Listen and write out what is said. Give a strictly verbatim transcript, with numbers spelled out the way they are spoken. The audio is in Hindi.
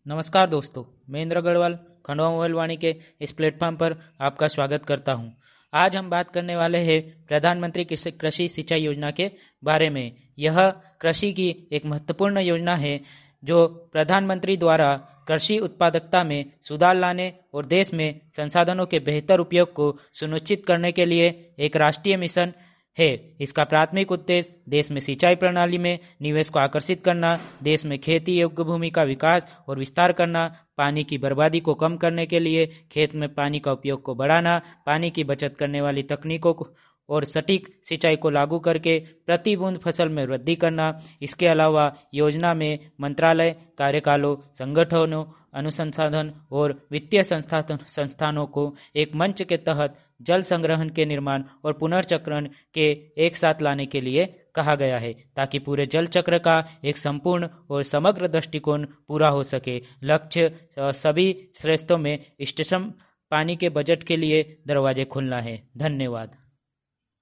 नमस्कार दोस्तों, मैं इंद्र अग्रवाल खंडवा मोबाइल वाणी के इस प्लेटफॉर्म पर आपका स्वागत करता हूं। आज हम बात करने वाले हैं प्रधानमंत्री कृषि सिंचाई योजना के बारे में। यह कृषि की एक महत्वपूर्ण योजना है जो प्रधानमंत्री द्वारा कृषि उत्पादकता में सुधार लाने और देश में संसाधनों के बेहतर उपयोग को सुनिश्चित करने के लिए एक राष्ट्रीय मिशन है। इसका प्राथमिक उद्देश्य देश में सिंचाई प्रणाली में निवेश को आकर्षित करना, देश में खेती योग्य भूमि का विकास और विस्तार करना, पानी की बर्बादी को कम करने के लिए खेत में पानी का उपयोग को बढ़ाना, पानी की बचत करने वाली तकनीकों को और सटीक सिंचाई को लागू करके प्रति बूंद फसल में वृद्धि करना। इसके अलावा योजना में मंत्रालय, कार्यकालों, संगठनों, अनुसंधान और वित्तीय संस्थान संस्थानों को एक मंच के तहत जल संग्रहण के निर्माण और पुनर्चक्रण के एक साथ लाने के लिए कहा गया है, ताकि पूरे जल चक्र का एक संपूर्ण और समग्र दृष्टिकोण पूरा हो सके। लक्ष्य सभी श्रेष्ठों में इष्टतम पानी के बजट के लिए दरवाजे खोलना है। धन्यवाद।